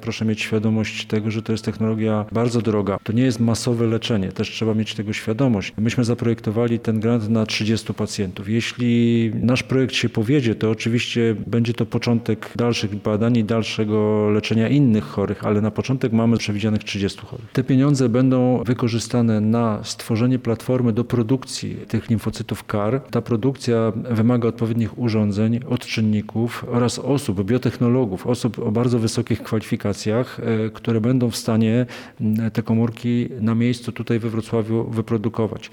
proszę mieć świadomość tego, że to jest technologia bardzo droga. To nie jest masowe leczenie, też trzeba mieć tego świadomość. Myśmy zaprojektowali ten grant na 30 pacjentów. Jeśli nasz projekt się powiedzie, to oczywiście będzie to początek dalszych badań i dalszego leczenia innych chorych, ale na początek mamy przewidzianych 30 chorych. Te pieniądze będą wykorzystane na stworzenie platformy do produkcji tych limfocytów CAR. Ta produkcja wymaga odpowiednich urządzeń, odczynników oraz osób, biotechnologów, osób o bardzo wysokich kwalifikacjach, które będą w stanie te komórki na miejscu tutaj we Wrocławiu wyprodukować.